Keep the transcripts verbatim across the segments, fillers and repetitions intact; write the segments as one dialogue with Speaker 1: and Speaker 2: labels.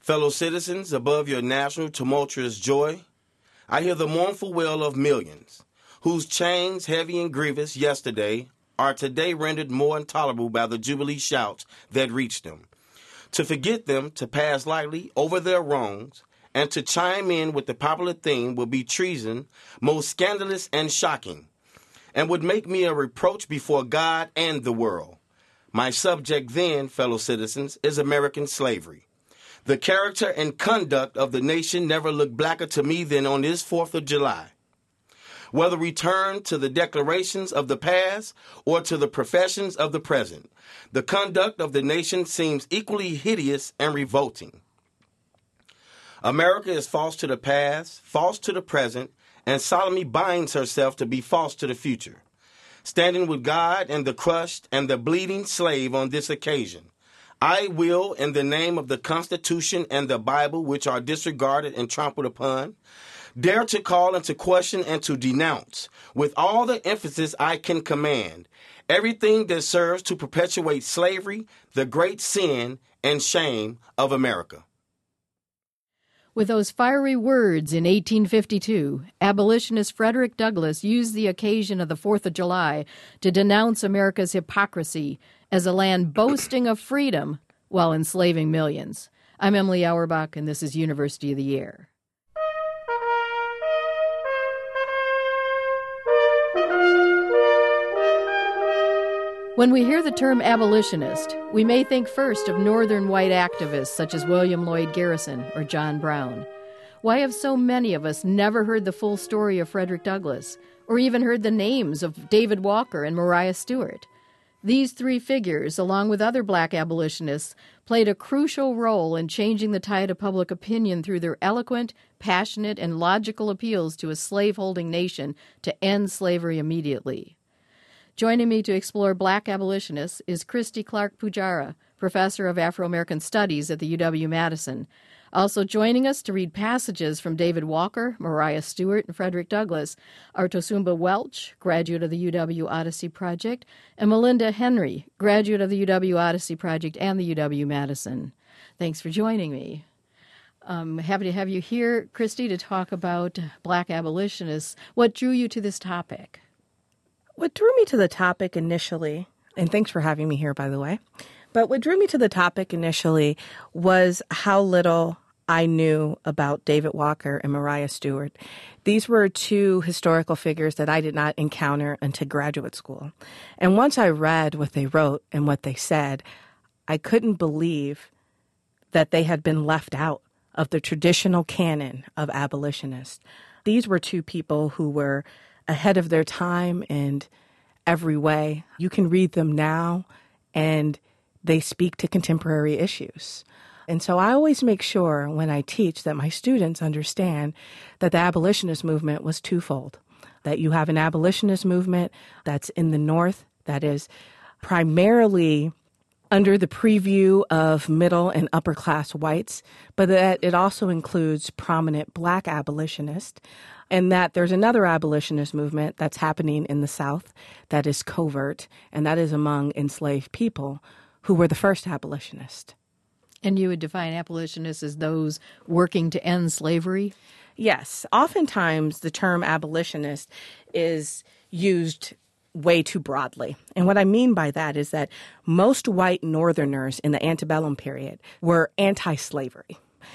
Speaker 1: Fellow citizens, above your national tumultuous joy, I hear the mournful wail of millions, whose chains, heavy and grievous yesterday, are today rendered more intolerable by the jubilee shouts that reach them. To forget them, to pass lightly over their wrongs, and to chime in with the popular theme will be treason, most scandalous and shocking, and would make me a reproach before God and the world. My subject then, fellow citizens, is American slavery. The character and conduct of the nation never looked blacker to me than on this fourth of July. Whether returned to the declarations of the past or to the professions of the present, the conduct of the nation seems equally hideous and revolting. America is false to the past, false to the present, and solemnly binds herself to be false to the future, standing with God and the crushed and the bleeding slave on this occasion. I will, in the name of the Constitution and the Bible, which are disregarded and trampled upon, dare to call and to question and to denounce, with all the emphasis I can command, everything that serves to perpetuate slavery, the great sin and shame of America.
Speaker 2: With those fiery words in eighteen fifty-two, abolitionist Frederick Douglass used the occasion of the fourth of July to denounce America's hypocrisy as a land boasting of freedom while enslaving millions. I'm Emily Auerbach, and this is University of the Year. When we hear the term abolitionist, we may think first of northern white activists such as William Lloyd Garrison or John Brown. Why have so many of us never heard the full story of Frederick Douglass, or even heard the names of David Walker and Maria Stewart? These three figures, along with other black abolitionists, played a crucial role in changing the tide of public opinion through their eloquent, passionate, and logical appeals to a slaveholding nation to end slavery immediately. Joining me to explore black abolitionists is Christy Clark Pujara, professor of Afro-American Studies at the U W-Madison. Also joining us to read passages from David Walker, Maria Stewart, and Frederick Douglass are Tosumba Welch, graduate of the U W Odyssey Project, and Melinda Henry, graduate of the U W Odyssey Project and the U W-Madison. Thanks for joining me. I'm happy to have you here, Christy, to talk about black abolitionists. What drew you to this topic?
Speaker 3: What drew me to the topic initially, and thanks for having me here, by the way, but what drew me to the topic initially was how little I knew about David Walker and Maria Stewart. These were two historical figures that I did not encounter until graduate school. And once I read what they wrote and what they said, I couldn't believe that they had been left out of the traditional canon of abolitionists. These were two people who were ahead of their time in every way. You can read them now, and they speak to contemporary issues. And so I always make sure when I teach that my students understand that the abolitionist movement was twofold, that you have an abolitionist movement that's in the North that is primarily under the preview of middle and upper class whites, but that it also includes prominent black abolitionists, and that there's another abolitionist movement that's happening in the South that is covert, and that is among enslaved people who were the first abolitionists.
Speaker 2: And you would define abolitionists as those working to end slavery?
Speaker 3: Yes. Oftentimes, the term abolitionist is used way too broadly. And what I mean by that is that most white Northerners in the antebellum period were anti-slavery.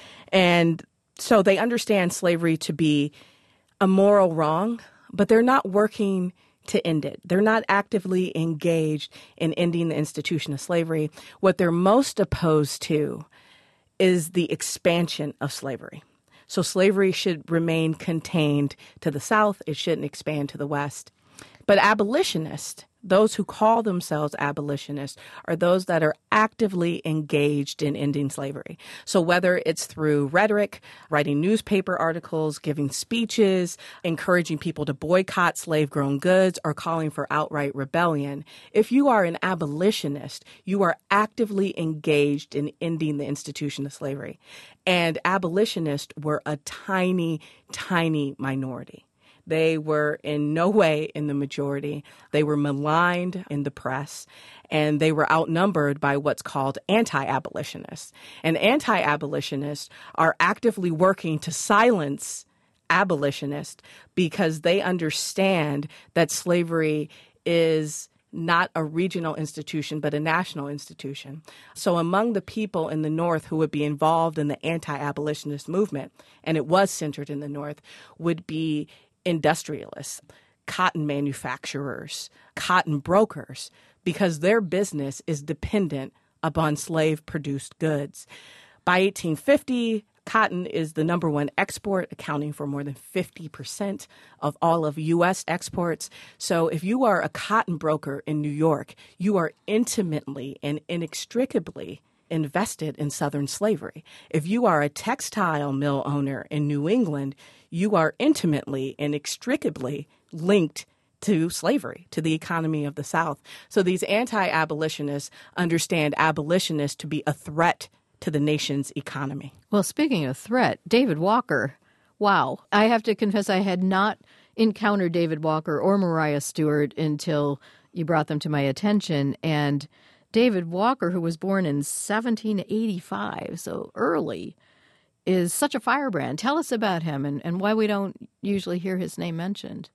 Speaker 3: And so they understand slavery to be a moral wrong, but they're not working to end it. They're not actively engaged in ending the institution of slavery. What they're most opposed to is the expansion of slavery. So slavery should remain contained to the South. It shouldn't expand to the West. But abolitionists, those who call themselves abolitionists, are those that are actively engaged in ending slavery. So whether it's through rhetoric, writing newspaper articles, giving speeches, encouraging people to boycott slave-grown goods, or calling for outright rebellion, if you are an abolitionist, you are actively engaged in ending the institution of slavery. And abolitionists were a tiny, tiny minority. They were in no way in the majority. They were maligned in the press, and they were outnumbered by what's called anti-abolitionists. And anti-abolitionists are actively working to silence abolitionists because they understand that slavery is not a regional institution, but a national institution. So among the people in the North who would be involved in the anti-abolitionist movement, and it was centered in the North, would be industrialists, cotton manufacturers, cotton brokers, because their business is dependent upon slave-produced goods. By eighteen fifty, cotton is the number one export, accounting for more than fifty percent of all of U S exports. So if you are a cotton broker in New York, you are intimately and inextricably invested in Southern slavery. If you are a textile mill owner in New England, you are intimately and inextricably linked to slavery, to the economy of the South. So these anti-abolitionists understand abolitionists to be a threat to the nation's economy.
Speaker 2: Well, speaking of threat, David Walker, wow. I have to confess I had not encountered David Walker or Mariah Stewart until you brought them to my attention. And David Walker, who was born in seventeen eighty-five, so early, is such a firebrand. Tell us about him and, and why we don't usually hear his name mentioned.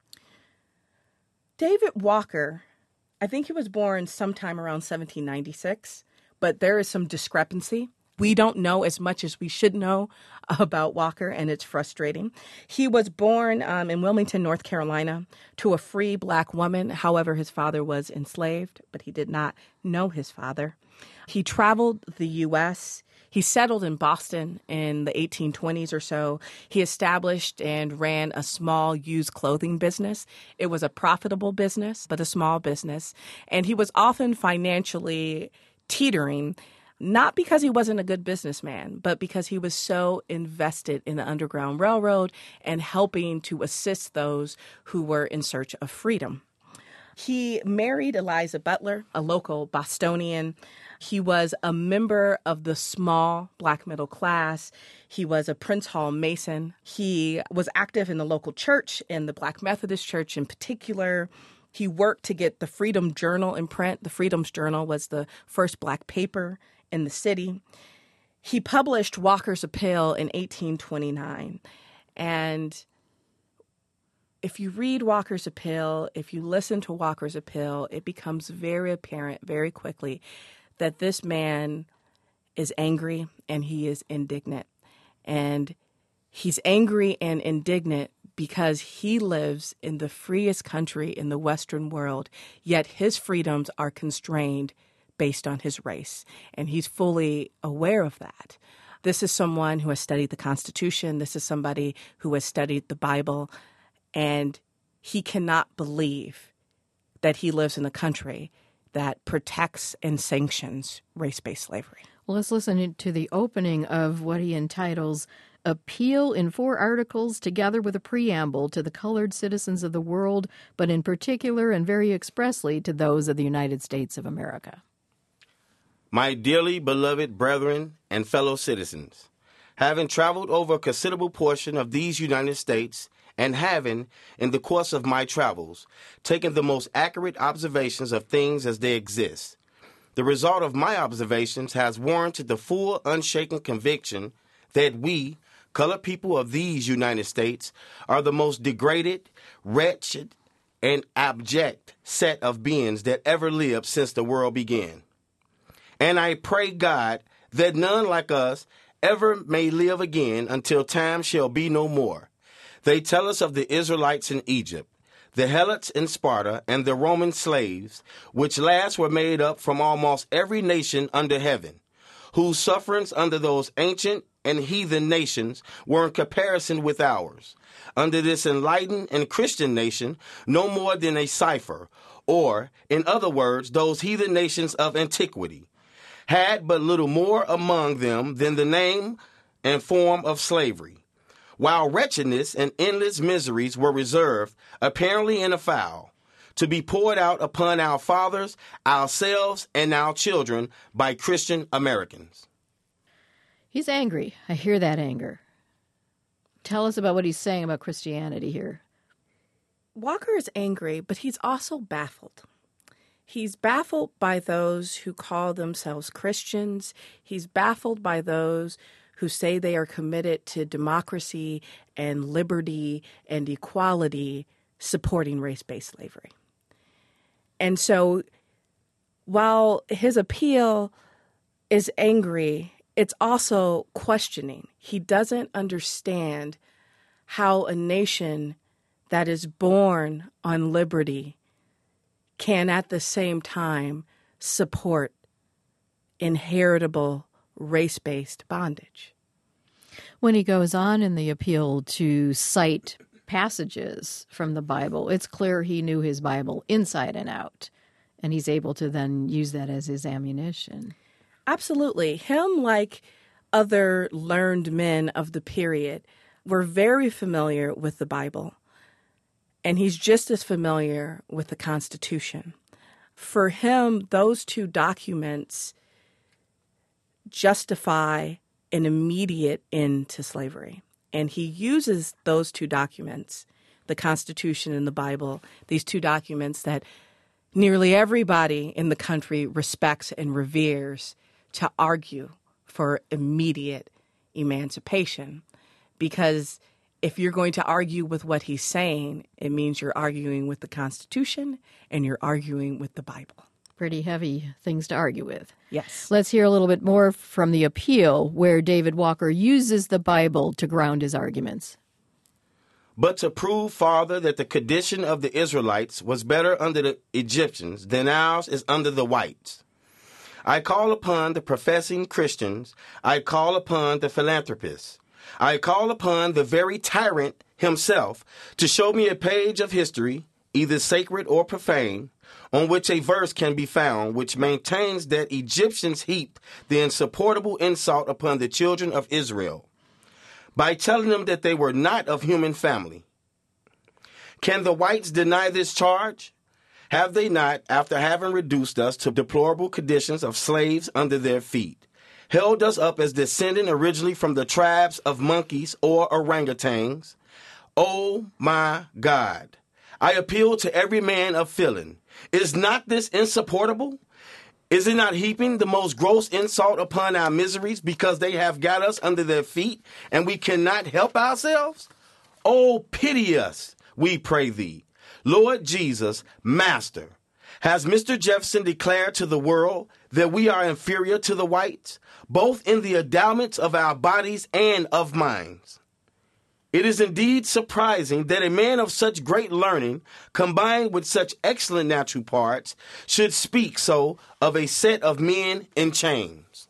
Speaker 3: David Walker, I think he was born sometime around seventeen ninety-six, but there is some discrepancy. We don't know as much as we should know about Walker, and it's frustrating. He was born um, in Wilmington, North Carolina, to a free black woman. However, his father was enslaved, but he did not know his father. He traveled the U S He settled in Boston in the eighteen twenties or so. He established and ran a small used clothing business. It was a profitable business, but a small business. And he was often financially teetering, not because he wasn't a good businessman, but because he was so invested in the Underground Railroad and helping to assist those who were in search of freedom. He married Eliza Butler, a local Bostonian. He was a member of the small black middle class. He was a Prince Hall Mason. He was active in the local church, in the Black Methodist Church in particular. He worked to get the Freedom Journal in print. The Freedom's Journal was the first black paper in the city. He published Walker's Appeal in eighteen twenty-nine. And if you read Walker's Appeal, if you listen to Walker's Appeal, it becomes very apparent very quickly that this man is angry and he is indignant. And he's angry and indignant because he lives in the freest country in the Western world, yet his freedoms are constrained based on his race. And he's fully aware of that. This is someone who has studied the Constitution. This is somebody who has studied the Bible. And he cannot believe that he lives in a country that protects and sanctions race-based slavery.
Speaker 2: Well, let's listen to the opening of what he entitles Appeal in Four Articles, together with a preamble to the colored citizens of the world, but in particular and very expressly to those of the United States of America.
Speaker 1: My dearly beloved brethren and fellow citizens, having traveled over a considerable portion of these United States, and having, in the course of my travels, taken the most accurate observations of things as they exist, the result of my observations has warranted the full, unshaken conviction that we, colored people of these United States, are the most degraded, wretched, and abject set of beings that ever lived since the world began. And I pray God that none like us ever may live again until time shall be no more. They tell us of the Israelites in Egypt, the Helots in Sparta, and the Roman slaves, which last were made up from almost every nation under heaven, whose sufferings under those ancient and heathen nations were in comparison with ours. Under this enlightened and Christian nation, no more than a cipher, or, in other words, those heathen nations of antiquity, had but little more among them than the name and form of slavery, while wretchedness and endless miseries were reserved, apparently in a foul, to be poured out upon our fathers, ourselves, and our children by Christian Americans.
Speaker 2: He's angry. I hear that anger. Tell us about what he's saying about Christianity here.
Speaker 3: Walker is angry, but he's also baffled. He's baffled by those who call themselves Christians. He's baffled by those who say they are committed to democracy and liberty and equality, supporting race-based slavery. And so while his appeal is angry, it's also questioning. He doesn't understand how a nation that is born on liberty can at the same time support inheritable race-based bondage.
Speaker 2: When he goes on in the appeal to cite passages from the Bible, it's clear he knew his Bible inside and out, and he's able to then use that as his ammunition.
Speaker 3: Absolutely. Him, like other learned men of the period, were very familiar with the Bible, and he's just as familiar with the Constitution. For him, those two documents justify an immediate end to slavery. And he uses those two documents, the Constitution and the Bible, these two documents that nearly everybody in the country respects and reveres, to argue for immediate emancipation. Because if you're going to argue with what he's saying, it means you're arguing with the Constitution and you're arguing with the Bible.
Speaker 2: Pretty heavy things to argue with.
Speaker 3: Yes.
Speaker 2: Let's hear a little bit more from the appeal, where David Walker uses the Bible to ground his arguments.
Speaker 1: But to prove farther that the condition of the Israelites was better under the Egyptians than ours is under the whites, I call upon the professing Christians, I call upon the philanthropists, I call upon the very tyrant himself to show me a page of history, either sacred or profane, on which a verse can be found which maintains that Egyptians heaped the insupportable insult upon the children of Israel by telling them that they were not of human family. Can the whites deny this charge? Have they not, after having reduced us to deplorable conditions of slaves under their feet, held us up as descending originally from the tribes of monkeys or orangutans? Oh my God! I appeal to every man of feeling. Is not this insupportable? Is it not heaping the most gross insult upon our miseries because they have got us under their feet and we cannot help ourselves? Oh, pity us, we pray thee. Lord Jesus, Master, has Mister Jefferson declared to the world that we are inferior to the whites, both in the endowments of our bodies and of minds? It is indeed surprising that a man of such great learning, combined with such excellent natural parts, should speak so of a set of men in chains.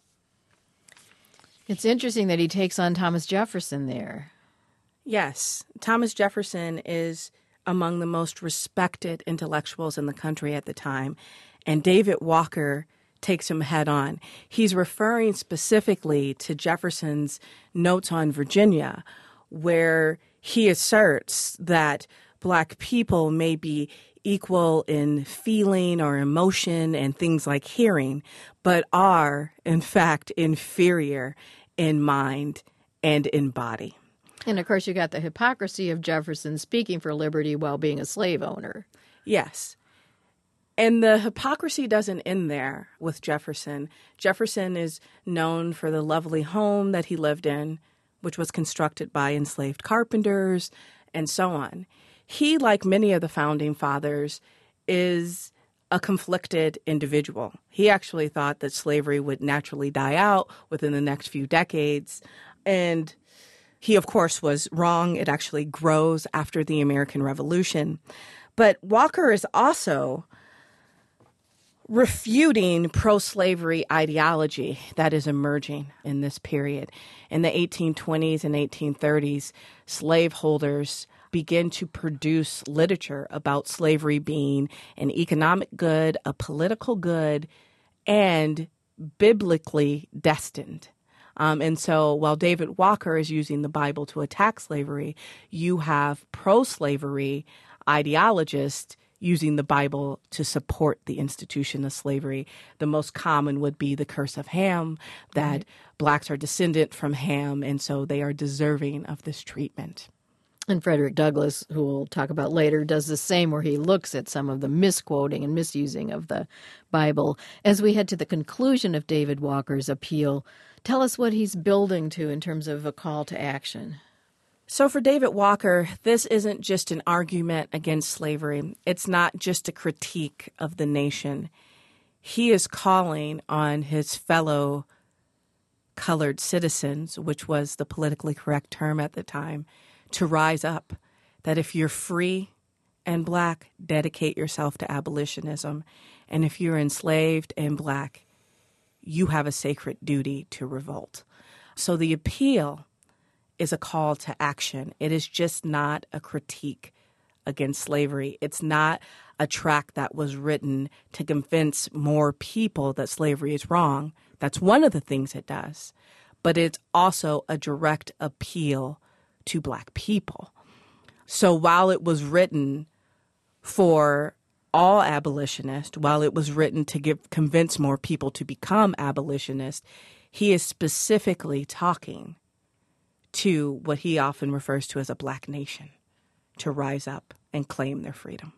Speaker 2: It's interesting that he takes on Thomas Jefferson there.
Speaker 3: Yes, Thomas Jefferson is among the most respected intellectuals in the country at the time, and David Walker takes him head on. He's referring specifically to Jefferson's Notes on Virginia, where he asserts that Black people may be equal in feeling or emotion and things like hearing, but are, in fact, inferior in mind and in body.
Speaker 2: And, of course, you got the hypocrisy of Jefferson speaking for liberty while being a slave owner.
Speaker 3: Yes. And the hypocrisy doesn't end there with Jefferson. Jefferson is known for the lovely home that he lived in, which was constructed by enslaved carpenters, and so on. He, like many of the founding fathers, is a conflicted individual. He actually thought that slavery would naturally die out within the next few decades, and he, of course, was wrong. It actually grows after the American Revolution. But Walker is also refuting pro-slavery ideology that is emerging in this period. In the eighteen twenties and eighteen thirties, slaveholders begin to produce literature about slavery being an economic good, a political good, and biblically destined. Um, and so while David Walker is using the Bible to attack slavery, you have pro-slavery ideologists using the Bible to support the institution of slavery. The most common would be the curse of Ham, that mm-hmm. Blacks are descendant from Ham, and so they are deserving of this treatment.
Speaker 2: And Frederick Douglass, who we'll talk about later, does the same, where he looks at some of the misquoting and misusing of the Bible. As we head to the conclusion of David Walker's appeal, tell us what he's building to in terms of a call to action.
Speaker 3: So for David Walker, this isn't just an argument against slavery. It's not just a critique of the nation. He is calling on his fellow colored citizens, which was the politically correct term at the time, to rise up, that if you're free and black, dedicate yourself to abolitionism. And if you're enslaved and black, you have a sacred duty to revolt. So the appeal is a call to action. It is just not a critique against slavery. It's not a tract that was written to convince more people that slavery is wrong. That's one of the things it does. But it's also a direct appeal to black people. So while it was written for all abolitionists, while it was written to give, convince more people to become abolitionists, he is specifically talking to what he often refers to as a black nation, to rise up and claim their freedom.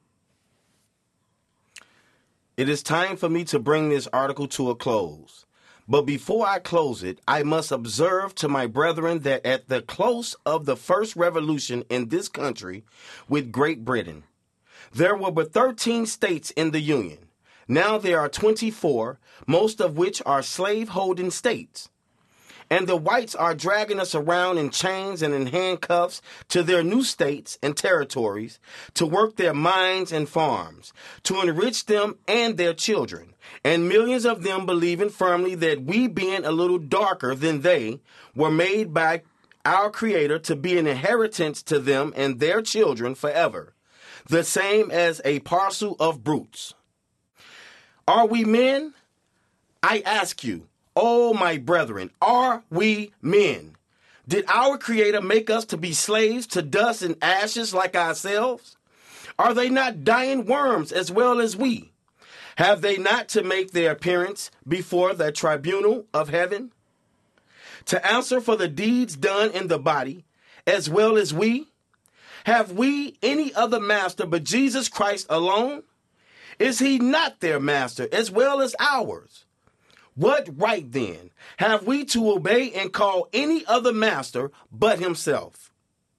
Speaker 1: It is time for me to bring this article to a close. But before I close it, I must observe to my brethren that at the close of the first revolution in this country with Great Britain, there were but thirteen states in the Union. Now there are twenty-four, most of which are slave-holding states. And the whites are dragging us around in chains and in handcuffs to their new states and territories to work their mines and farms, to enrich them and their children. And millions of them believing firmly that we, being a little darker than they, were made by our Creator to be an inheritance to them and their children forever, the same as a parcel of brutes. Are we men? I ask you. Oh, my brethren, are we men? Did our Creator make us to be slaves to dust and ashes like ourselves? Are they not dying worms as well as we? Have they not to make their appearance before the tribunal of heaven? To answer for the deeds done in the body as well as we? Have we any other master but Jesus Christ alone? Is he not their master as well as ours? What right, then, have we to obey and call any other master but himself?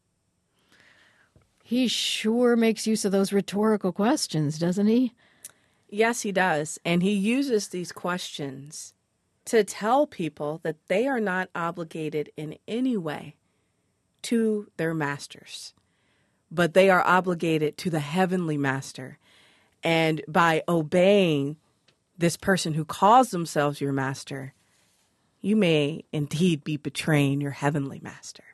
Speaker 2: He sure makes use of those rhetorical questions, doesn't he?
Speaker 3: Yes, he does. And he uses these questions to tell people that they are not obligated in any way to their masters, but they are obligated to the heavenly master. And by obeying this person who calls themselves your master, you may indeed be betraying your heavenly master.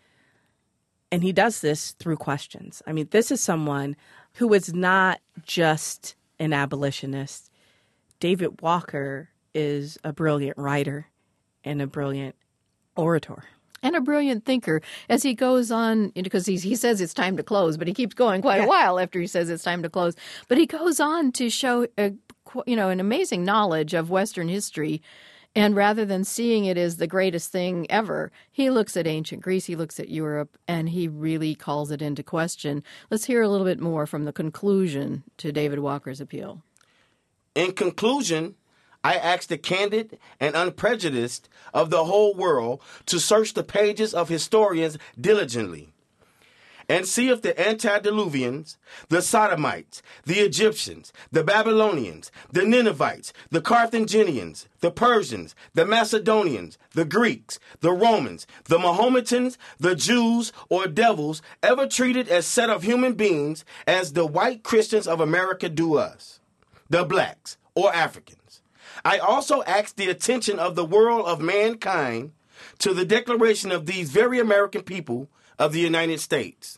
Speaker 3: And he does this through questions. I mean, this is someone who is not just an abolitionist. David Walker is a brilliant writer and a brilliant orator.
Speaker 2: And a brilliant thinker, as he goes on, because he, he says it's time to close, but he keeps going quite yeah. a while after he says it's time to close. But he goes on to show a you know, an amazing knowledge of Western history. And rather than seeing it as the greatest thing ever, he looks at ancient Greece, he looks at Europe, and he really calls it into question. Let's hear a little bit more from the conclusion to David Walker's appeal.
Speaker 1: In conclusion, I ask the candid and unprejudiced of the whole world to search the pages of historians diligently and see if the antediluvians, the Sodomites, the Egyptians, the Babylonians, the Ninevites, the Carthaginians, the Persians, the Macedonians, the Greeks, the Romans, the Mahometans, the Jews, or devils ever treated as set of human beings as the white Christians of America do us, the blacks or Africans. I also ask the attention of the world of mankind to the declaration of these very American people of the United States.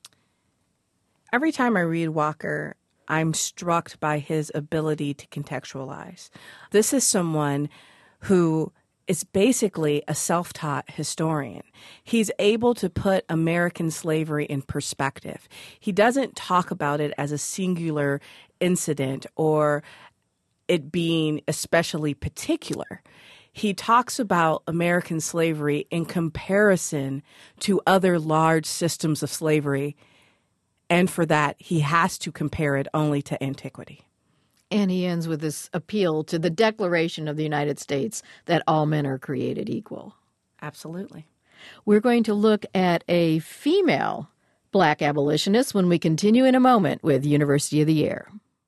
Speaker 3: Every time I read Walker, I'm struck by his ability to contextualize. This is someone who is basically a self-taught historian. He's able to put American slavery in perspective. He doesn't talk about it as a singular incident or it being especially particular. he talks about American slavery in comparison to other large systems of slavery. And for that, he has to compare it only to antiquity.
Speaker 2: And he ends with this appeal to the Declaration of the United States that all men are created equal.
Speaker 3: Absolutely.
Speaker 2: We're going to look at a female black abolitionist when we continue in a moment with University of the Air.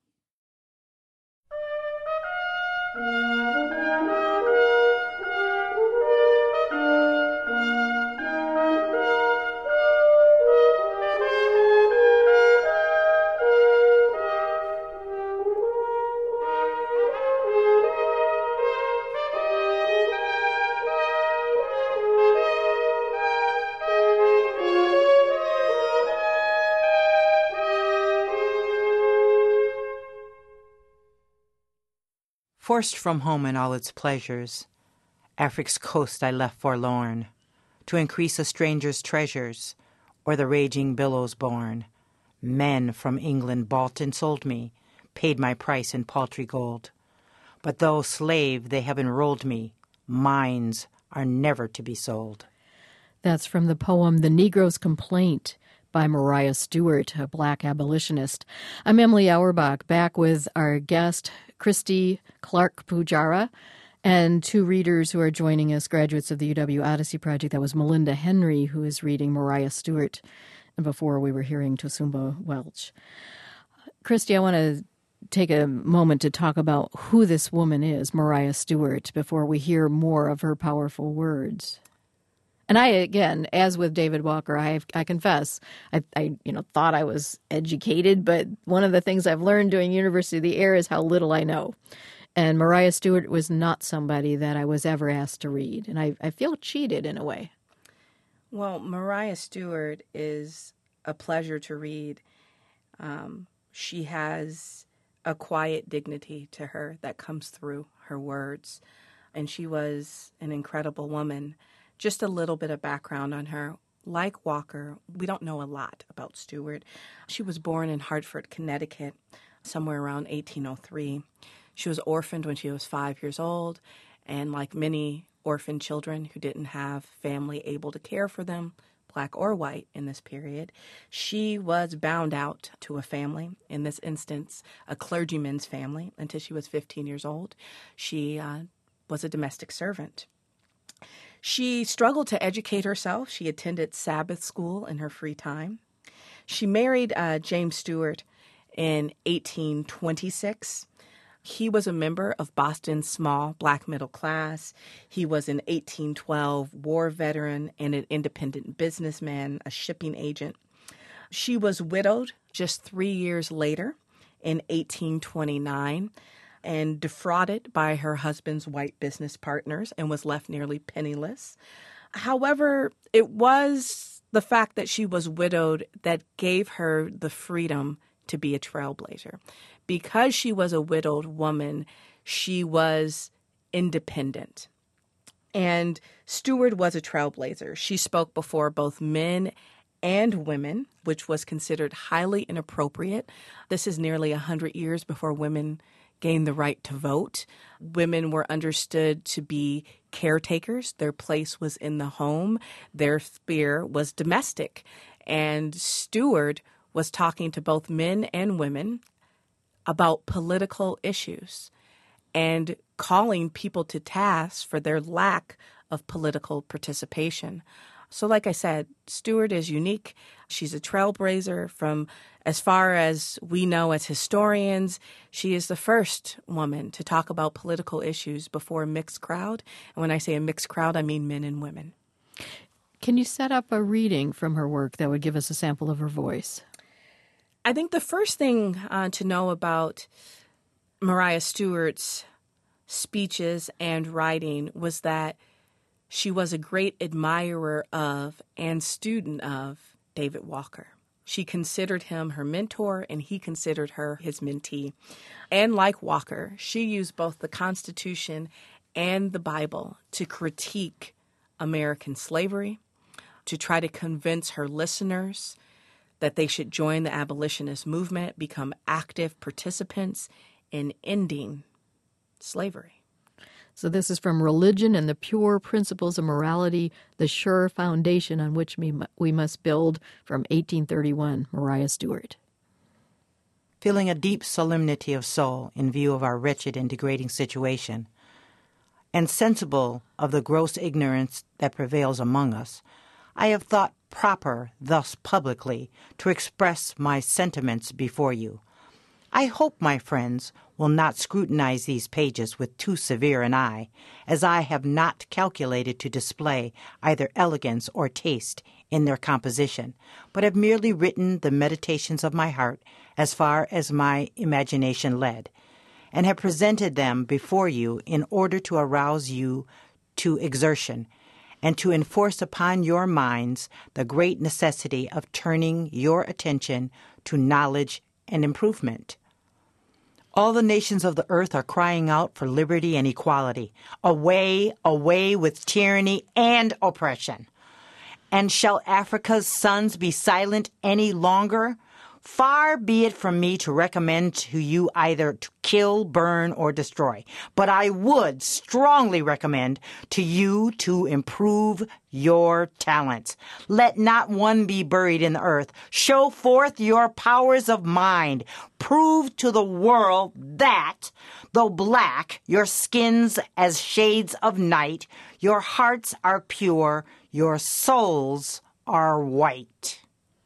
Speaker 4: Forced from home and all its pleasures, Afric's coast I left forlorn, to increase a stranger's treasures, or the raging billows borne. Men from England bought and sold me, paid my price in paltry gold. But though slave they have enrolled me, mines are never to be sold.
Speaker 2: That's from the poem The Negro's Complaint by Maria Stewart, a black abolitionist. I'm Emily Auerbach, back with our guest, Christy Clark Pujara, and two readers who are joining us, graduates of the U W Odyssey Project. That was Melinda Henry, who is reading Maria Stewart, and before we were hearing Tosumba Welch. Christy, I want to take a moment to talk about who this woman is, Maria Stewart, before we hear more of her powerful words. And I, again, as with David Walker, I I confess, I, I you know thought I was educated, but one of the things I've learned doing University of the Air is how little I know. And Maria Stewart was not somebody that I was ever asked to read, and I, I feel cheated in a way.
Speaker 3: Well, Maria Stewart is a pleasure to read. Um, she has a quiet dignity to her that comes through her words, and she was an incredible woman. Just a little bit of background on her. Like Walker, we don't know a lot about Stewart. She was born in Hartford, Connecticut, somewhere around eighteen oh three. She was orphaned when she was five years old, and like many orphaned children who didn't have family able to care for them, black or white in this period, she was bound out to a family, in this instance, a clergyman's family, until she was fifteen years old. She uh, was a domestic servant. She struggled to educate herself. She attended Sabbath school in her free time. She married uh, James Stewart in eighteen twenty-six. He was a member of Boston's small black middle class. He was an eighteen twelve war veteran and an independent businessman, a shipping agent. She was widowed just three years later in eighteen twenty-nine. And defrauded by her husband's white business partners and was left nearly penniless. However, it was the fact that she was widowed that gave her the freedom to be a trailblazer. Because she was a widowed woman, she was independent. And Stewart was a trailblazer. She spoke before both men and women, which was considered highly inappropriate. This is nearly one hundred years before women gained the right to vote. Women were understood to be caretakers. Their place was in the home. Their sphere was domestic. And Stewart was talking to both men and women about political issues and calling people to task for their lack of political participation. So like I said, Stewart is unique. She's a trailblazer from, as far as we know as historians, she is the first woman to talk about political issues before a mixed crowd. And when I say a mixed crowd, I mean men and women.
Speaker 2: Can you set up a reading from her work that would give us a sample of her voice?
Speaker 3: I think the first thing uh, to know about Maria Stewart's speeches and writing was that she was a great admirer of and student of David Walker. She considered him her mentor, and he considered her his mentee. And like Walker, she used both the Constitution and the Bible to critique American slavery, to try to convince her listeners that they should join the abolitionist movement, become active participants in ending slavery.
Speaker 2: So this is from Religion and the Pure Principles of Morality, the Sure Foundation on Which we, we Must Build, from eighteen thirty-one, Maria Stewart.
Speaker 4: Feeling a deep solemnity of soul in view of our wretched and degrading situation, and sensible of the gross ignorance that prevails among us, I have thought proper thus publicly to express my sentiments before you. I hope my friends will not scrutinize these pages with too severe an eye, as I have not calculated to display either elegance or taste in their composition, but have merely written the meditations of my heart as far as my imagination led, and have presented them before you in order to arouse you to exertion, and to enforce upon your minds the great necessity of turning your attention to knowledge and improvement. All the nations of the earth are crying out for liberty and equality. Away, away with tyranny and oppression. And shall Africa's sons be silent any longer? Far be it from me to recommend to you either to kill, burn, or destroy, but I would strongly recommend to you to improve your talents. Let not one be buried in the earth. Show forth your powers of mind. Prove to the world that, though black, your skins as shades of night, your hearts are pure, your souls are white.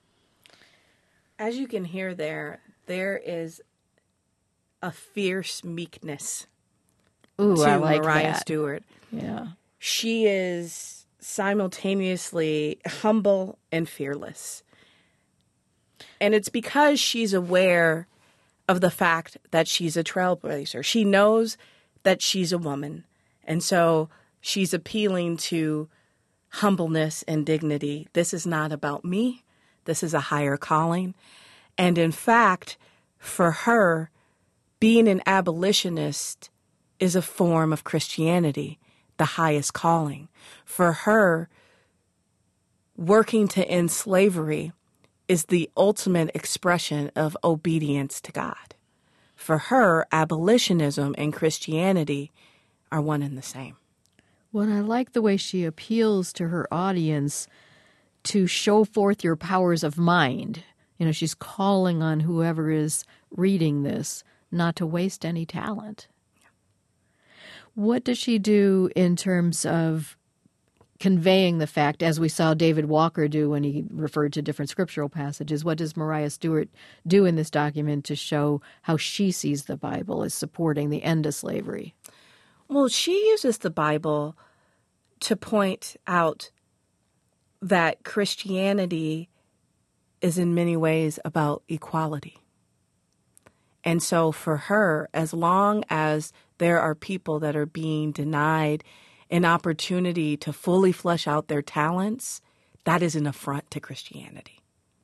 Speaker 3: As you can hear there, there is a fierce meekness
Speaker 2: Ooh,
Speaker 3: to
Speaker 2: I like
Speaker 3: Maria
Speaker 2: that.
Speaker 3: Stewart.
Speaker 2: Yeah.
Speaker 3: She is simultaneously humble and fearless. And it's because she's aware of the fact that she's a trailblazer. She knows that she's a woman. And so she's appealing to humbleness and dignity. This is not about me. This is a higher calling. And in fact, for her, being an abolitionist is a form of Christianity, the highest calling. For her, working to end slavery is the ultimate expression of obedience to God. For her, abolitionism and Christianity are one and the same.
Speaker 2: Well, I like the way she appeals to her audience to show forth your powers of mind. You know, she's calling on whoever is reading this not to waste any talent. What does she do in terms of conveying the fact, as we saw David Walker do when he referred to different scriptural passages? What does Maria Stewart do in this document to show how she sees the Bible as supporting the end of slavery?
Speaker 3: Well, she uses the Bible to point out that Christianity is in many ways about equality. And so for her, as long as there are people that are being denied an opportunity to fully flesh out their talents, that is an affront to Christianity.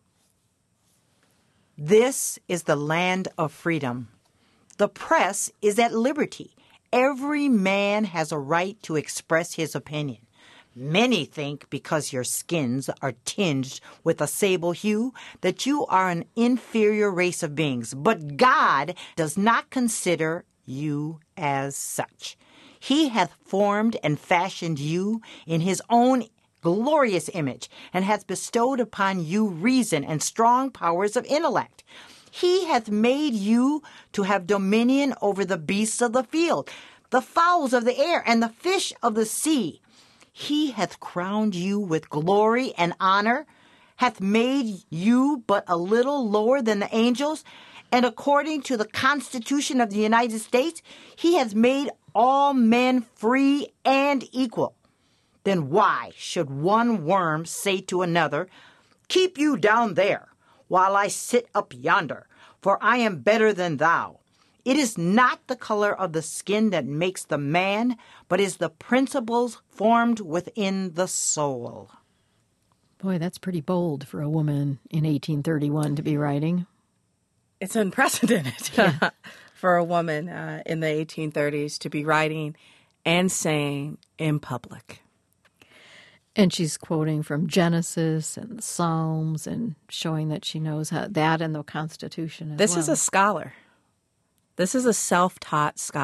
Speaker 4: This is the land of freedom. The press is at liberty. Every man has a right to express his opinion. Many think because your skins are tinged with a sable hue that you are an inferior race of beings, but God does not consider you as such. He hath formed and fashioned you in his own glorious image and hath bestowed upon you reason and strong powers of intellect. He hath made you to have dominion over the beasts of the field, the fowls of the air, and the fish of the sea. He hath crowned you with glory and honor, hath made you but a little lower than the angels, and according to the Constitution of the United States, he hath made all men free and equal. Then why should one worm say to another, "Keep you down there, while I sit up yonder, for I am better than thou"? It is not the color of the skin that makes the man, but is the principles formed within the soul.
Speaker 2: Boy, that's pretty bold for a woman in eighteen thirty-one to be writing.
Speaker 3: It's unprecedented for a woman uh, in the eighteen thirties to be writing and saying in public.
Speaker 2: And she's quoting from Genesis and the Psalms and showing that she knows how, that and the Constitution as
Speaker 3: This
Speaker 2: well.
Speaker 3: is a scholar. This is a self-taught scholar.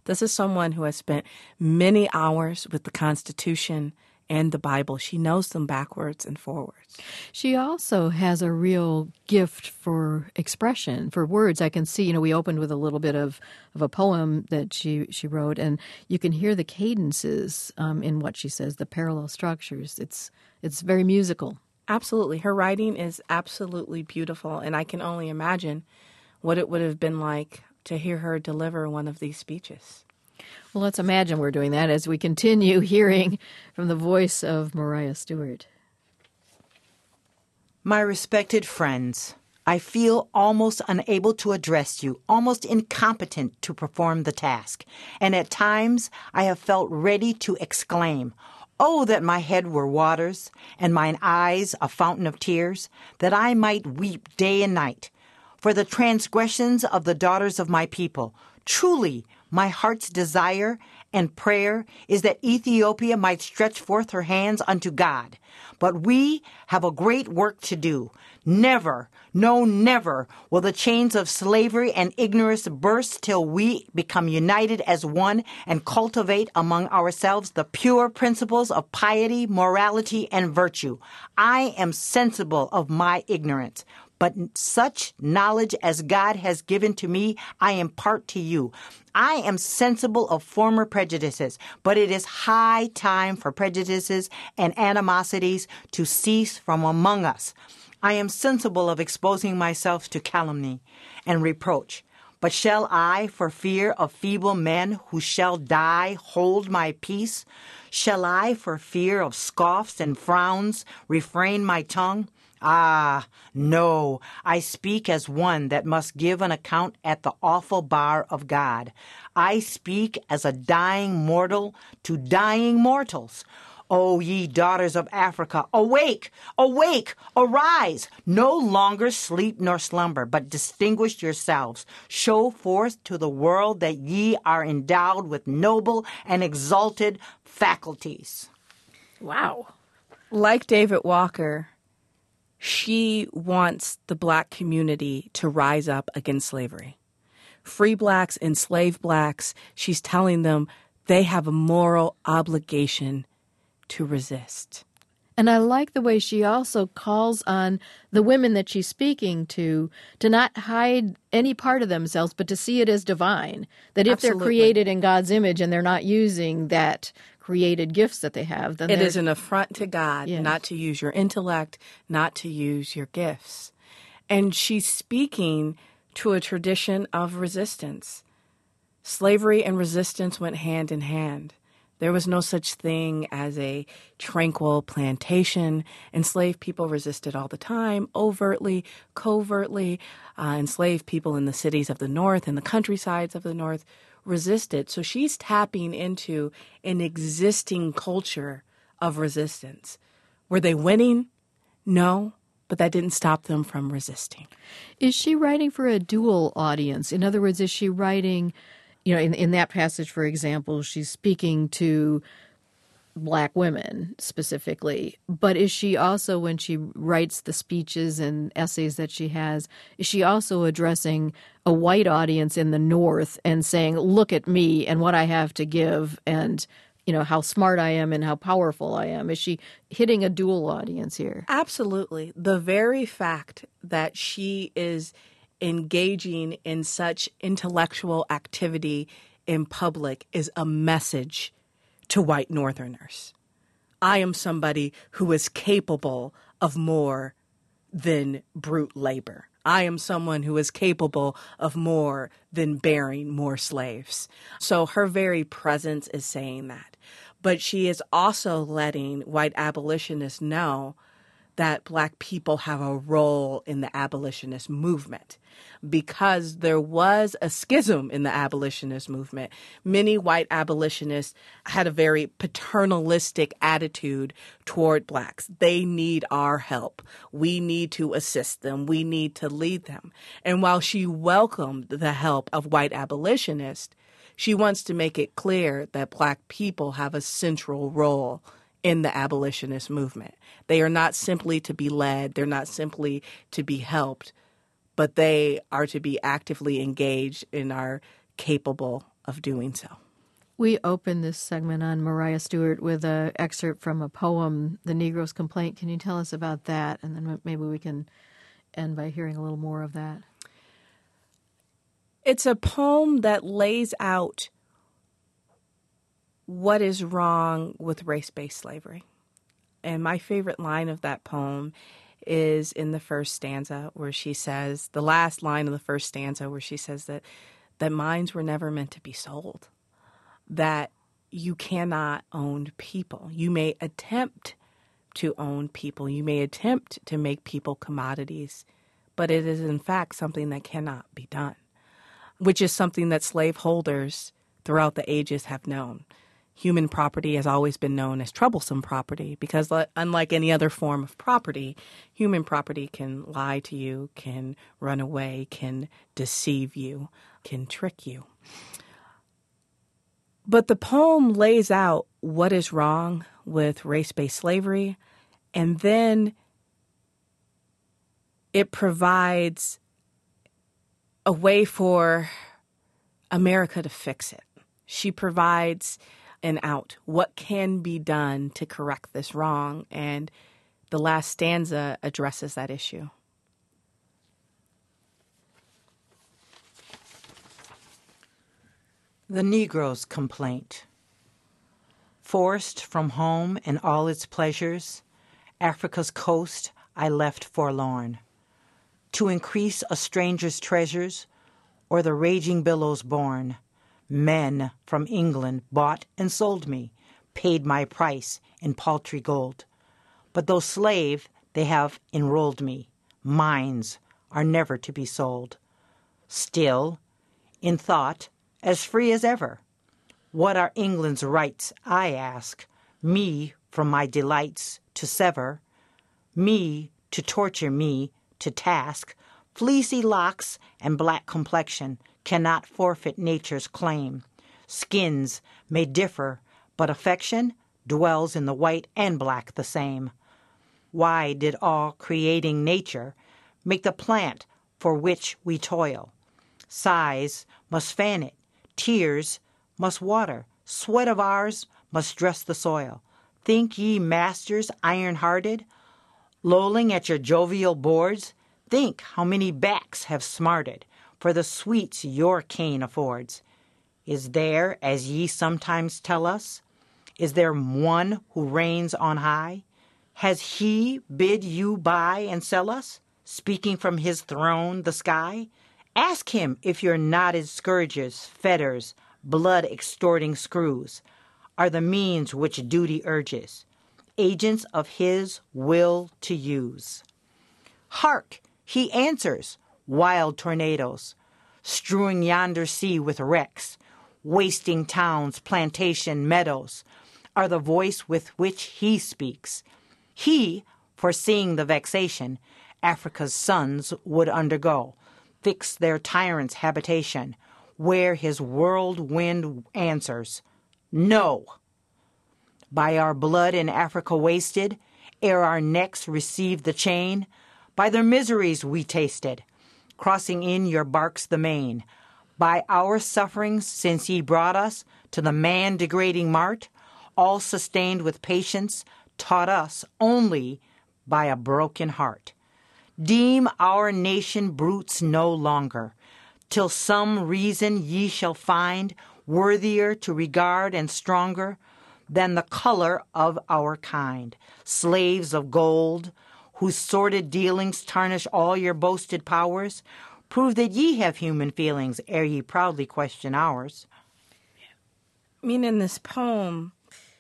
Speaker 3: This is someone who has spent many hours with the Constitution and the Bible. She knows them backwards and forwards.
Speaker 2: She also has a real gift for expression, for words. I can see, you know, we opened with a little bit of, of a poem that she, she wrote, and you can hear the cadences um, in what she says, the parallel structures. It's it's very musical.
Speaker 3: Absolutely. Her writing is absolutely beautiful, and I can only imagine what it would have been like to hear her deliver one of these speeches.
Speaker 2: Well, let's imagine we're doing that as we continue hearing from the voice of Mariah Stewart.
Speaker 4: My respected friends, I feel almost unable to address you, almost incompetent to perform the task. And at times I have felt ready to exclaim, "Oh, that my head were waters, and mine eyes a fountain of tears, that I might weep day and night for the transgressions of the daughters of my people. Truly, my heart's desire and prayer is that Ethiopia might stretch forth her hands unto God. But we have a great work to do. Never, no, never will the chains of slavery and ignorance burst till we become united as one and cultivate among ourselves the pure principles of piety, morality, and virtue. I am sensible of my ignorance, but such knowledge as God has given to me, I impart to you. I am sensible of former prejudices, but it is high time for prejudices and animosities to cease from among us. I am sensible of exposing myself to calumny and reproach. But shall I, for fear of feeble men who shall die, hold my peace? Shall I, for fear of scoffs and frowns, refrain my tongue? Ah, no, I speak as one that must give an account at the awful bar of God. I speak as a dying mortal to dying mortals. O ye daughters of Africa, awake, awake, arise, no longer sleep nor slumber, but distinguish yourselves. Show forth to the world that ye are endowed with noble and exalted faculties.
Speaker 2: Wow.
Speaker 3: Like David Walker, she wants the Black community to rise up against slavery. Free Blacks, enslaved Blacks, she's telling them they have a moral obligation to resist.
Speaker 2: And I like the way she also calls on the women that she's speaking to to not hide any part of themselves, but to see it as divine. That if
Speaker 3: Absolutely.
Speaker 2: They're created in God's image and they're not using that created gifts that they have, then
Speaker 3: it is an affront to God
Speaker 2: Yes.
Speaker 3: not to use your intellect, not to use your gifts. And she's speaking to a tradition of resistance. Slavery and resistance went hand in hand. There was no such thing as a tranquil plantation. Enslaved people resisted all the time, overtly, covertly. Uh, enslaved people in the cities of the North and the countrysides of the North resisted. So she's tapping into an existing culture of resistance. Were they winning? No, but that didn't stop them from resisting.
Speaker 2: Is she writing for a dual audience? In other words, is she writing, you know, in, in that passage, for example, she's speaking to Black women specifically, but is she also, when she writes the speeches and essays that she has, is she also addressing a white audience in the North and saying, look at me and what I have to give and, you know, how smart I am and how powerful I am? Is she hitting a dual audience here?
Speaker 3: Absolutely. The very fact that she is engaging in such intellectual activity in public is a message to white Northerners. I am somebody who is capable of more than brute labor. I am someone who is capable of more than bearing more slaves. So her very presence is saying that. But she is also letting white abolitionists know that Black people have a role in the abolitionist movement. Because there was a schism in the abolitionist movement. Many white abolitionists had a very paternalistic attitude toward Blacks. They need our help. We need to assist them. We need to lead them. And while she welcomed the help of white abolitionists, she wants to make it clear that Black people have a central role in the abolitionist movement. They are not simply to be led. They're not simply to be helped, but they are to be actively engaged and are capable of doing so.
Speaker 2: We opened this segment on Mariah Stewart with an excerpt from a poem, The Negro's Complaint. Can you tell us about that? And then maybe we can end by hearing a little more of that.
Speaker 3: It's a poem that lays out what is wrong with race-based slavery. And my favorite line of that poem is in the first stanza where she says, the last line of the first stanza where she says that, that minds were never meant to be sold, that you cannot own people. You may attempt to own people. You may attempt to make people commodities, but it is in fact something that cannot be done, which is something that slaveholders throughout the ages have known. Human property has always been known as troublesome property because, unlike any other form of property, human property can lie to you, can run away, can deceive you, can trick you. But the poem lays out what is wrong with race-based slavery, and then it provides a way for America to fix it. She provides an out. What can be done to correct this wrong? And the last stanza addresses that issue.
Speaker 4: The Negro's Complaint. Forced from home and all its pleasures, Africa's coast I left forlorn, to increase a stranger's treasures, or the raging billows born. Men from England bought and sold me, paid my price in paltry gold. But though slave, they have enrolled me. Minds are never to be sold. Still, in thought, as free as ever. What are England's rights, I ask, me from my delights to sever, me to torture me to task? Fleecy locks and black complexion cannot forfeit nature's claim. Skins may differ, but affection dwells in the white and black the same. Why did all creating nature make the plant for which we toil? Sighs must fan it, tears must water, sweat of ours must dress the soil. Think ye masters iron-hearted, lolling at your jovial boards? Think how many backs have smarted for the sweets your cane affords. Is there, as ye sometimes tell us, is there one who reigns on high? Has he bid you buy and sell us, speaking from his throne the sky? Ask him if your knotted scourges, fetters, blood-extorting screws are the means which duty urges, agents of his will to use. Hark! He answers, wild tornadoes, strewing yonder sea with wrecks, wasting towns, plantation, meadows, are the voice with which he speaks. He, foreseeing the vexation Africa's sons would undergo, fixed their tyrant's habitation, where his whirlwind answers, no. By our blood in Africa wasted, ere our necks received the chain, by their miseries we tasted, crossing in your barks the main, by our sufferings since ye brought us to the man-degrading mart, all sustained with patience, taught us only by a broken heart. Deem our nation brutes no longer, till some reason ye shall find worthier to regard and stronger than the color of our kind, slaves of gold, whose sordid dealings tarnish all your boasted powers. Prove that ye have human feelings ere ye proudly question ours.
Speaker 3: I mean, in this poem,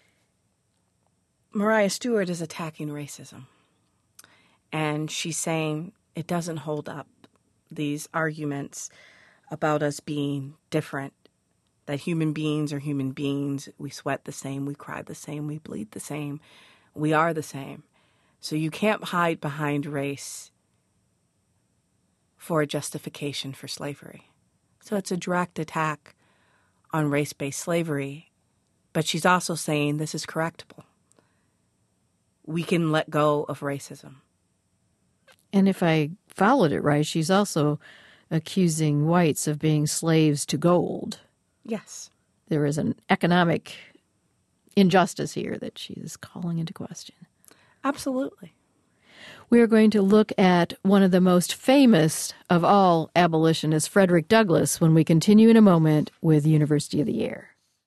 Speaker 3: Mariah Stewart is attacking racism. And she's saying it doesn't hold up, these arguments about us being different, that human beings are human beings. We sweat the same, we cry the same, we bleed the same, we are the same. So you can't hide behind race for a justification for slavery. So it's a direct attack on race-based slavery, but she's also saying this is correctable. We can let go of racism.
Speaker 2: And if I followed it right, she's also accusing whites of being slaves to gold.
Speaker 3: Yes.
Speaker 2: There is an economic injustice here that she is calling into question.
Speaker 3: Absolutely.
Speaker 2: We are going to look at one of the most famous of all abolitionists, Frederick Douglass, when we continue in a moment with University of the Air.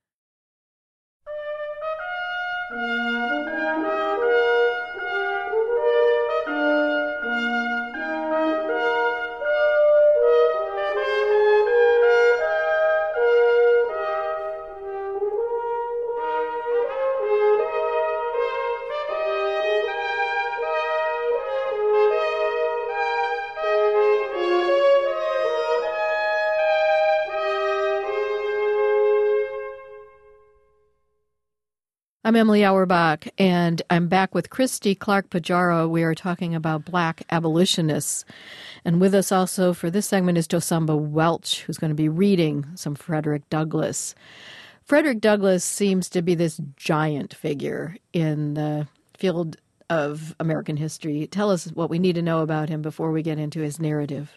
Speaker 2: I'm Emily Auerbach, and I'm back with Christy Clark-Pajaro. We are talking about black abolitionists. And with us also for this segment is Tosamba Welch, who's going to be reading some Frederick Douglass. Frederick Douglass seems to be this giant figure in the field of American history. Tell us what we need to know about him before we get into his narrative.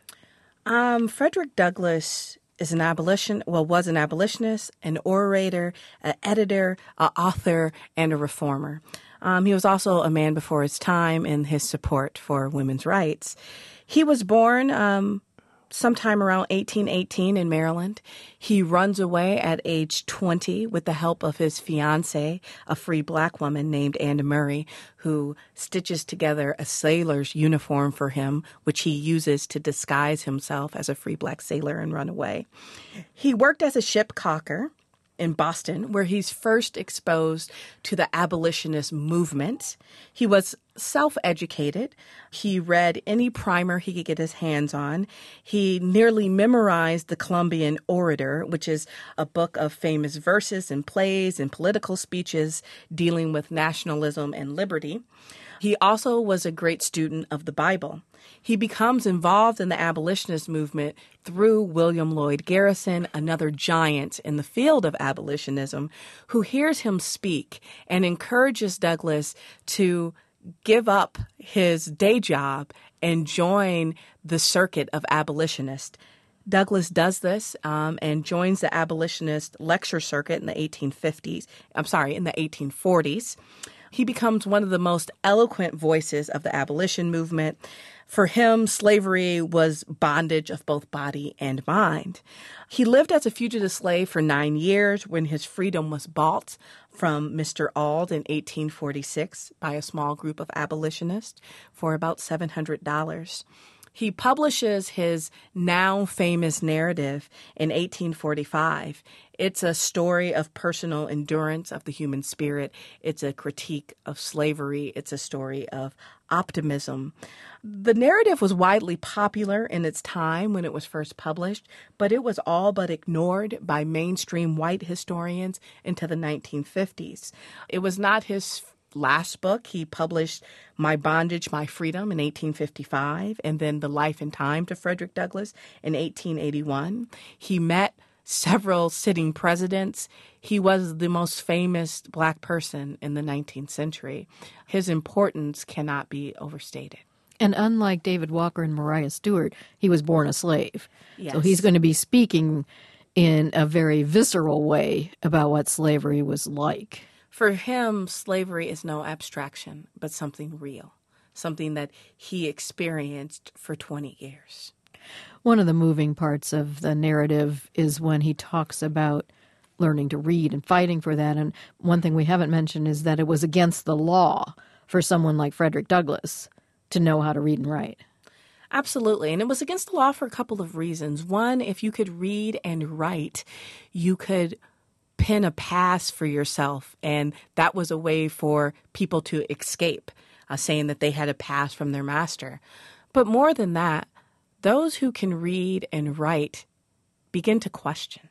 Speaker 3: Um, Frederick Douglass is an abolition, well, was an abolitionist, an orator, an editor, an author, and a reformer. Um, he was also a man before his time in his support for women's rights. He was born um, sometime around eighteen eighteen in Maryland. He runs away at age twenty with the help of his fiancée, a free black woman named Anna Murray, who stitches together a sailor's uniform for him, which he uses to disguise himself as a free black sailor and run away. He worked as a ship caulker in Boston, where he's first exposed to the abolitionist movement. He was self-educated. He read any primer he could get his hands on. He nearly memorized the Columbian Orator, which is a book of famous verses and plays and political speeches dealing with nationalism and liberty. He also was a great student of the Bible. He becomes involved in the abolitionist movement through William Lloyd Garrison, another giant in the field of abolitionism, who hears him speak and encourages Douglass to give up his day job and join the circuit of abolitionists. Douglass does this um, and joins the abolitionist lecture circuit in the eighteen fifties. I'm sorry, in the eighteen forties. He becomes one of the most eloquent voices of the abolition movement. For him, slavery was bondage of both body and mind. He lived as a fugitive slave for nine years when his freedom was bought from Mister Auld in eighteen forty-six by a small group of abolitionists for about seven hundred dollars. He publishes his now famous narrative in eighteen forty-five. It's a story of personal endurance of the human spirit. It's a critique of slavery. It's a story of optimism. The narrative was widely popular in its time when it was first published, but it was all but ignored by mainstream white historians into the nineteen fifties. It was not his last book. He published My Bondage, My Freedom in eighteen fifty-five, and then The Life and Times of Frederick Douglass in eighteen eighty-one. He met several sitting presidents. He was the most famous black person in the nineteenth century. His importance cannot be overstated.
Speaker 2: And unlike David Walker and Mariah Stewart, he was born a slave.
Speaker 3: Yes.
Speaker 2: So he's going to be speaking in a very visceral way about what slavery was like.
Speaker 3: For him, slavery is no abstraction, but something real, something that he experienced for twenty years.
Speaker 2: One of the moving parts of the narrative is when he talks about learning to read and fighting for that. And one thing we haven't mentioned is that it was against the law for someone like Frederick Douglass to know how to read and write.
Speaker 3: Absolutely. And it was against the law for a couple of reasons. One, if you could read and write, you could pen a pass for yourself. And that was a way for people to escape, uh, saying that they had a pass from their master. But more than that, those who can read and write begin to question.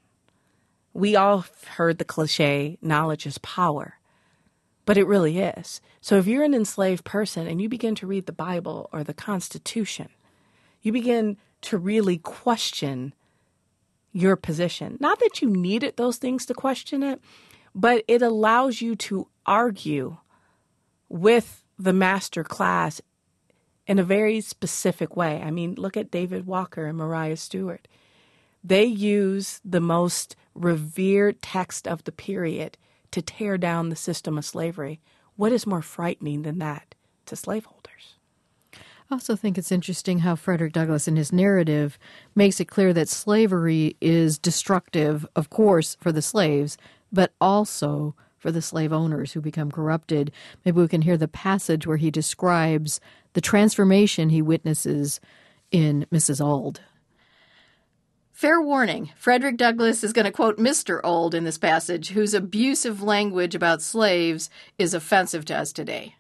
Speaker 3: We all heard the cliche, knowledge is power, but it really is. So if you're an enslaved person and you begin to read the Bible or the Constitution, you begin to really question your position. Not that you needed those things to question it, but it allows you to argue with the master class in a very specific way. I mean, look at David Walker and Mariah Stewart. They use the most revered text of the period to tear down the system of slavery. What is more frightening than that to slaveholders?
Speaker 2: I also think it's interesting how Frederick Douglass in his narrative makes it clear that slavery is destructive, of course, for the slaves, but also for the slave owners who become corrupted. Maybe we can hear the passage where he describes the transformation he witnesses in Missus Auld. Fair warning, Frederick Douglass is going to quote Mister Auld in this passage, whose abusive language about slaves is offensive to us today.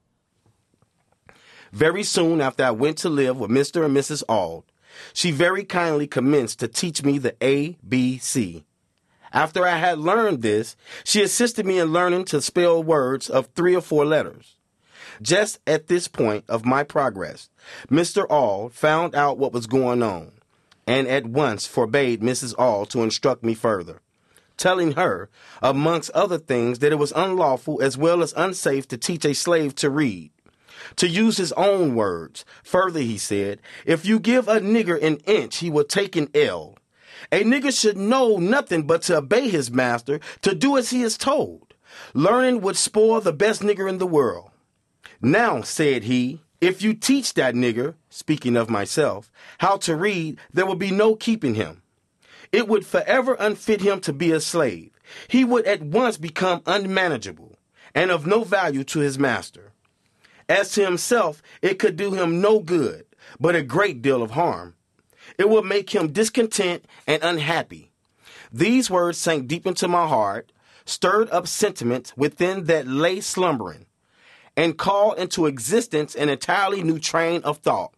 Speaker 1: Very soon after I went to live with Mister and Missus Auld, she very kindly commenced to teach me the A B C. After I had learned this, she assisted me in learning to spell words of three or four letters. Just at this point of my progress, Mister Auld found out what was going on, and at once forbade Missus Auld to instruct me further, telling her, amongst other things, that it was unlawful as well as unsafe to teach a slave to read. To use his own words, further he said, if you give a nigger an inch, he will take an ell. A nigger should know nothing but to obey his master, to do as he is told. Learning would spoil the best nigger in the world. Now, said he, if you teach that nigger, speaking of myself, how to read, there will be no keeping him. It would forever unfit him to be a slave. He would at once become unmanageable and of no value to his master. As to himself, it could do him no good, but a great deal of harm. It would make him discontent and unhappy. These words sank deep into my heart, stirred up sentiments within that lay slumbering, and called into existence an entirely new train of thought.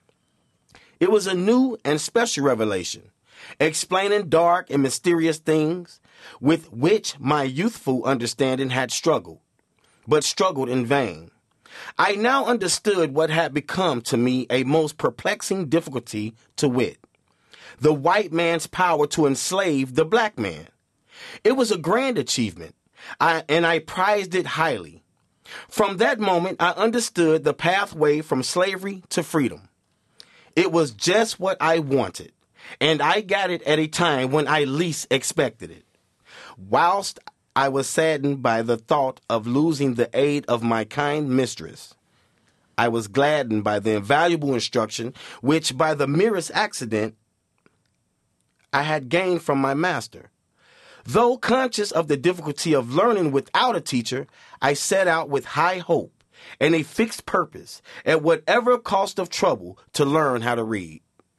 Speaker 1: It was a new and special revelation, explaining dark and mysterious things with which my youthful understanding had struggled, but struggled in vain. I now understood what had become to me a most perplexing difficulty, to wit, the white man's power to enslave the black man. It was a grand achievement, I, and I prized it highly. From that moment, I understood the pathway from slavery to freedom. It was just what I wanted, and I got it at a time when I least expected it. Whilst I was saddened by the thought of losing the aid of my kind mistress, I was gladdened by the invaluable instruction which, by the merest accident, I had gained from my master. Though conscious of the difficulty of learning without a teacher, I set out with high hope and a fixed purpose, at whatever cost of trouble, to learn how to read.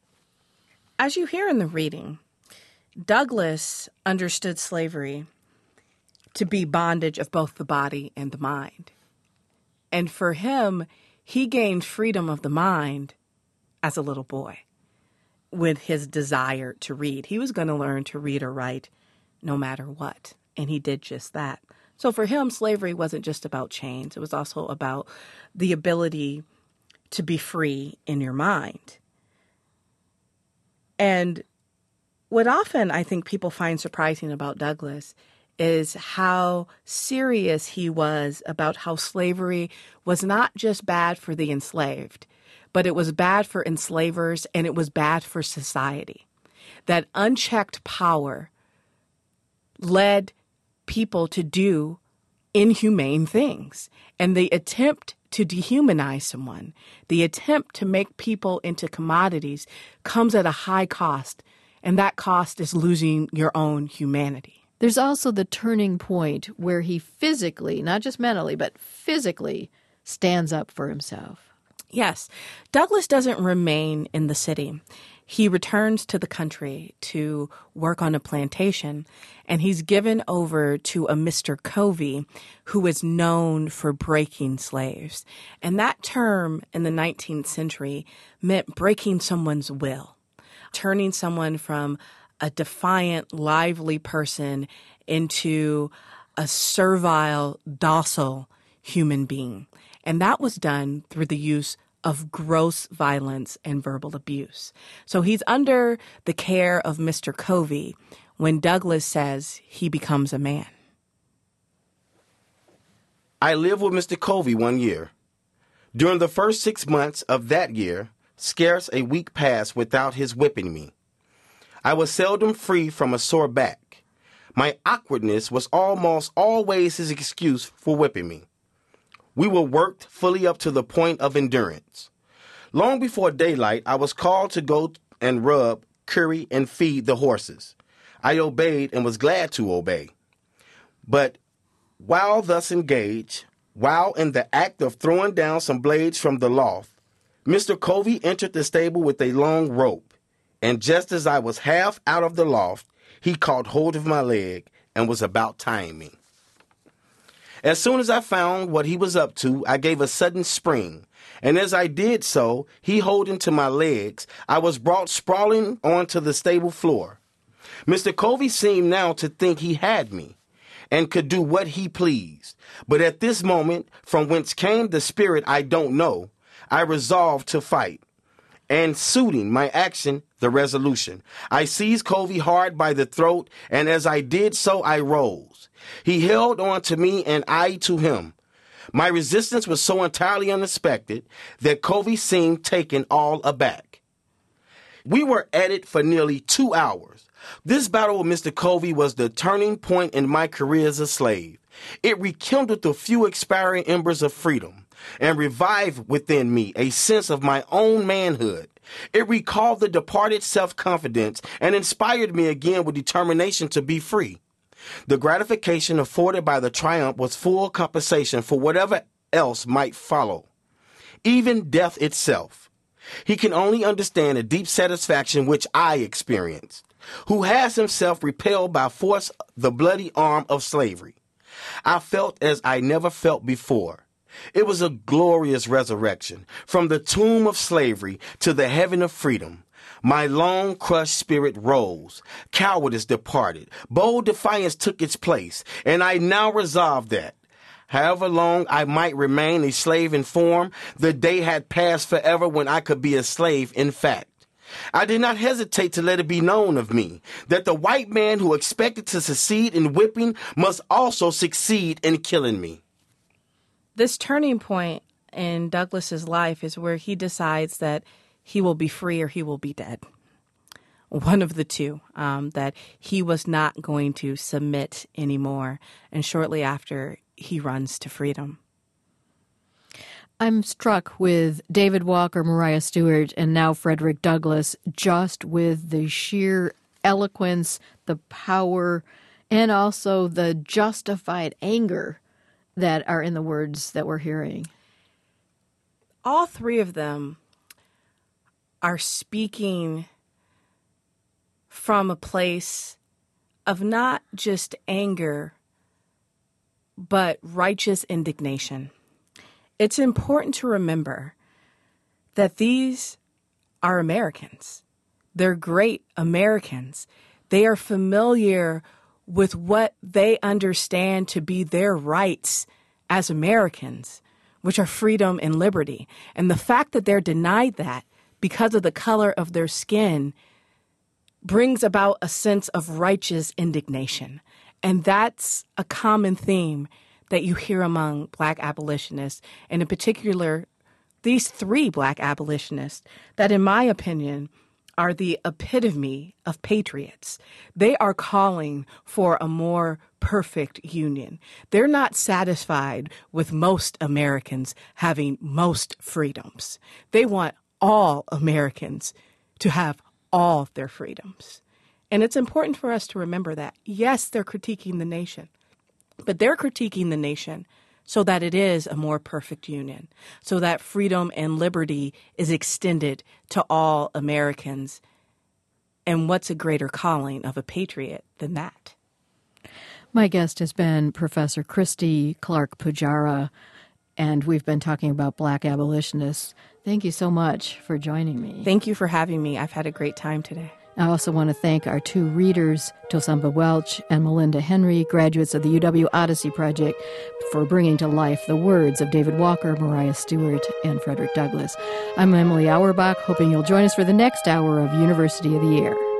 Speaker 3: As you hear in the reading, Douglass understood slavery to be bondage of both the body and the mind. And for him, he gained freedom of the mind as a little boy with his desire to read. He was going to learn to read or write no matter what, and he did just that. So for him, slavery wasn't just about chains. It was also about the ability to be free in your mind. And what often I think people find surprising about Douglass is how serious he was about how slavery was not just bad for the enslaved, but it was bad for enslavers and it was bad for society. That unchecked power led people to do inhumane things. And the attempt to dehumanize someone, the attempt to make people into commodities, comes at a high cost. And that cost is losing your own humanity.
Speaker 2: There's also the turning point where he physically, not just mentally, but physically stands up for himself.
Speaker 3: Yes. Douglass doesn't remain in the city. He returns to the country to work on a plantation, and he's given over to a Mister Covey, who is known for breaking slaves. And that term in the nineteenth century meant breaking someone's will, turning someone from a defiant, lively person into a servile, docile human being. And that was done through the use of gross violence and verbal abuse. So he's under the care of Mister Covey when Douglass says he becomes a man.
Speaker 1: I lived with Mister Covey one year. During the first six months of that year, scarce a week passed without his whipping me. I was seldom free from a sore back. My awkwardness was almost always his excuse for whipping me. We were worked fully up to the point of endurance. Long before daylight, I was called to go and rub, curry, and feed the horses. I obeyed and was glad to obey. But while thus engaged, while in the act of throwing down some blades from the loft, Mister Covey entered the stable with a long rope, and just as I was half out of the loft, he caught hold of my leg and was about tying me. As soon as I found what he was up to, I gave a sudden spring, and as I did so, he holding to my legs, I was brought sprawling onto the stable floor. Mister Covey seemed now to think he had me and could do what he pleased. But at this moment, from whence came the spirit I don't know, I resolved to fight. And suiting my action, the resolution, I seized Covey hard by the throat, and as I did so, I rose. He held on to me, and I to him. My resistance was so entirely unexpected that Covey seemed taken all aback. We were at it for nearly two hours. This battle with Mister Covey was the turning point in my career as a slave. It rekindled the few expiring embers of freedom and revived within me a sense of my own manhood. It recalled the departed self-confidence and inspired me again with determination to be free. The gratification afforded by the triumph was full compensation for whatever else might follow, even death itself. He can only understand the deep satisfaction which I experienced, who has himself repelled by force the bloody arm of slavery. I felt as I never felt before. It was a glorious resurrection, from the tomb of slavery to the heaven of freedom. My long crushed spirit rose, cowardice departed, bold defiance took its place, and I now resolved that, however long I might remain a slave in form, the day had passed forever when I could be a slave in fact. I did not hesitate to let it be known of me that the white man who expected to succeed in whipping must also succeed in killing me.
Speaker 3: This turning point in Douglas's life is where he decides that he will be free or he will be dead. One of the two, um, that he was not going to submit anymore. And shortly after, he runs to freedom.
Speaker 2: I'm struck with David Walker, Mariah Stewart, and now Frederick Douglass, just with the sheer eloquence, the power, and also the justified anger that are in the words that we're hearing.
Speaker 3: All three of them are speaking from a place of not just anger, but righteous indignation. It's important to remember that these are Americans. They're great Americans. They are familiar with what they understand to be their rights as Americans, which are freedom and liberty. And the fact that they're denied that because of the color of their skin brings about a sense of righteous indignation. And that's a common theme that you hear among Black abolitionists, and in particular, these three Black abolitionists that, in my opinion, are the epitome of patriots. They are calling for a more perfect union. They're not satisfied with most Americans having most freedoms. They want all Americans to have all their freedoms. And it's important for us to remember that. Yes, they're critiquing the nation, but they're critiquing the nation so that it is a more perfect union, so that freedom and liberty is extended to all Americans. And what's a greater calling of a patriot than that?
Speaker 2: My guest has been Professor Christy Clark Pujara, and we've been talking about Black abolitionists. Thank you so much for joining me.
Speaker 3: Thank you for having me. I've had a great time today.
Speaker 2: I also want to thank our two readers, Tosamba Welch and Melinda Henry, graduates of the U W Odyssey Project, for bringing to life the words of David Walker, Mariah Stewart, and Frederick Douglass. I'm Emily Auerbach, hoping you'll join us for the next hour of University of the Air.